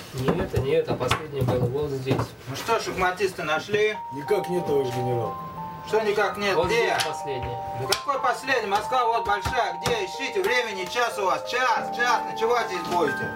Не это, последнее было вот здесь. Ну что, шахматисты нашли? Никак нет, товарищ генерал. Что никак нет? Вот Где? здесь последнее. Да какой последний? Москва вот большая. Где? Ищите. Времени час у вас. Час. Ночевать здесь будете.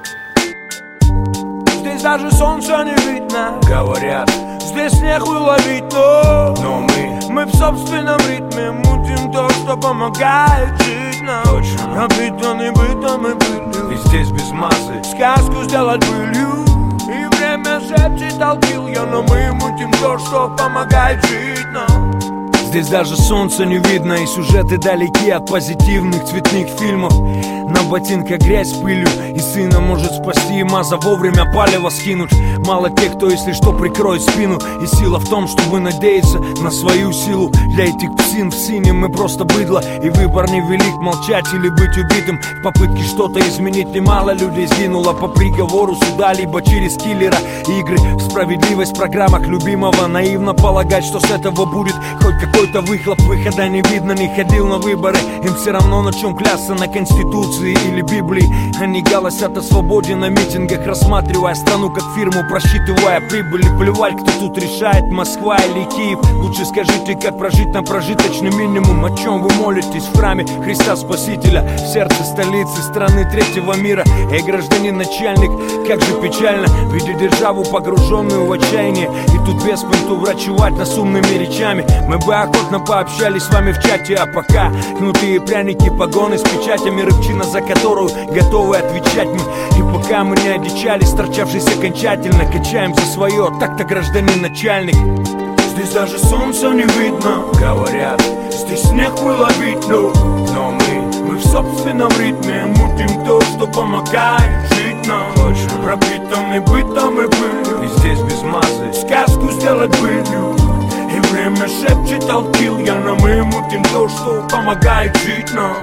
Здесь даже солнца не видно. Говорят, здесь нехуй ловить, но мы в собственном ритме мутим то, что помогает жить нам. Пропитаны бытом и пылью, и здесь без массы сказку сделать былью. И время шепчет алкил, но мы мутим то, что помогает жить нам. Здесь даже солнца не видно, и сюжеты далеки от позитивных цветных фильмов. На ботинках грязь с пылью, и сына может спасти маза вовремя палево скинуть. Мало тех, кто если что прикроет спину. И сила в том, чтобы надеяться на свою силу. Для этих псин в синем мы просто быдло, и выбор невелик, молчать или быть убитым. В попытке что-то изменить немало людей сгинуло по приговору суда, либо через киллера. Игры в справедливость в программах любимого. Наивно полагать, что с этого будет хоть какой-то выхлоп. Выхода не видно, не ходил на выборы. Им все равно на чем клясться, на Конституции или Библии. Они голосят о свободе на митингах, рассматривая страну как фирму, просчитывая прибыли. Плевать, кто тут решает, Москва или Киев. Лучше скажите, как прожить на прожиточный минимум. О чем вы молитесь в храме Христа Спасителя, в сердце столицы страны третьего мира. Эй, гражданин начальник, как же печально видеть державу, погруженную в отчаяние, и тут без понту врачевать нас умными речами. Мы бы охотно пообщались с вами в чате, а пока кнутые пряники, погоны с печатями, рыбчина, за которую готовы отвечать мы. И пока мы не одичали, сторчавшись окончательно, качаем за свое, так-то гражданин начальник. Здесь даже солнца не видно, говорят, здесь нехуй ловить, но мы в собственном ритме мутим то, что помогает жить нам. Пропитаны бытом и пылью, и здесь без массы сказку сделать былью. И время шепчет алкил, но мы мутим то, что помогает жить нам.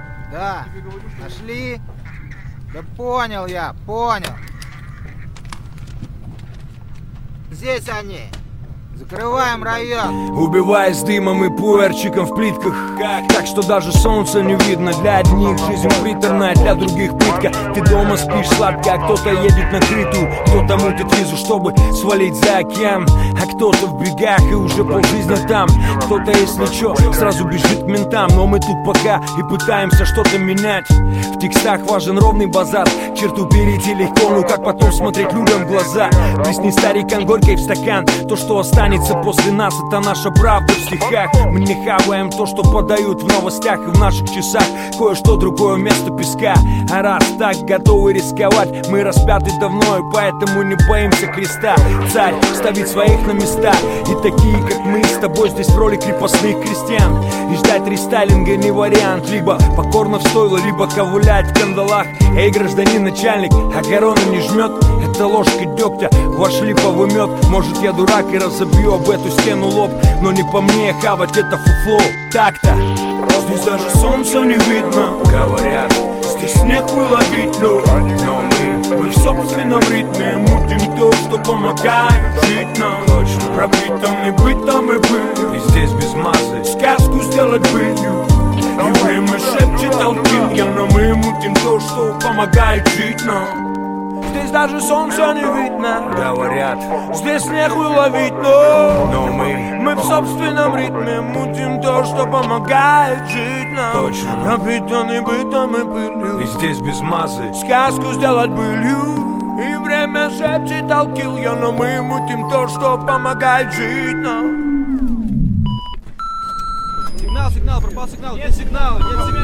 Да, нашли? Да понял я, понял. Здесь они. Закрываем район. Убиваясь дымом и пуэрчиком в плитках. Так что даже солнца не видно. Для одних жизнь приторная, для других пытка. Ты дома спишь сладко, а кто-то едет на крытую. Кто-то мутит визу, чтобы свалить за океан. А кто-то в бегах и уже полжизни там. Кто-то, если чё, сразу бежит к ментам. Но мы тут пока и пытаемся что-то менять. В текстах важен ровный базар. Черту перейти легко, ну как потом смотреть людям в глаза. Плесни старикан горькой в стакан. То, что останется после нас, это наша правда в стихах. Мы не хаваем то, что подают в новостях и в наших часах. Кое-что другое вместо песка. А раз так готовы рисковать, мы распяты давно, и поэтому не боимся креста. Царь ставит своих на места, и такие, как мы с тобой здесь в роли крепостных крестьян. И ждать рестайлинга не вариант. Либо покорно в стойло, либо ковылять в кандалах. Эй, гражданин начальник, а корона не жмет. Это ложка дегтя, ваш липовый мед. Может, я дурак и разобью об эту стену лоб, но не по мне хавать это фуфло. Так-то здесь даже солнца не видно, говорят, здесь нехуй ловить, но мы в собственном ритме мутим то, что помогает жить нам. Пропитаны бытом и пылью, и здесь без массы сказку сделать былью. И время шепчет алкил, но мы мутим то, что помогает жить нам. Здесь даже солнца не видно, говорят, здесь нехуй ловить, но мы в собственном ритме мутим то, что помогает жить нам. Пропитаны бытом и пылью, и здесь без массы сказку сделать былью. И время шепчет алкил, но мы мутим то, что помогает жить нам. Сигнал, пропал сигнал, нет сигнала,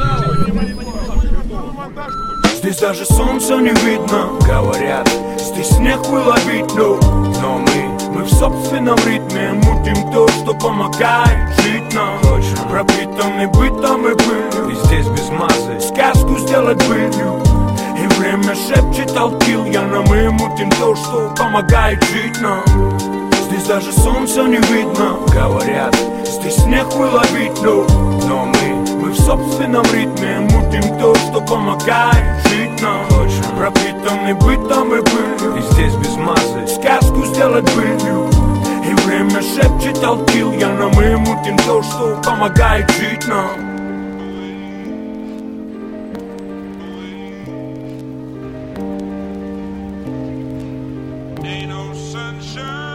Здесь даже солнца не видно, говорят, здесь нехуй ловить, но мы в собственном ритме мутим то, что помогает жить нам. Пропитаны бытом и пылью, и здесь без массы сказку сделать былью. И время шепчет алкил, но мы мутим то, что помогает жить нам. Здесь даже солнца не видно, говорят, здесь нехуй ловить, но мы в собственном ритме мутим то, что помогает жить нам. Пропитаны бытом и пылью, и здесь без массы сказку сделать былью. И время шепчет алкил, но мы мутим то, что помогает жить нам. ain't no sunshine.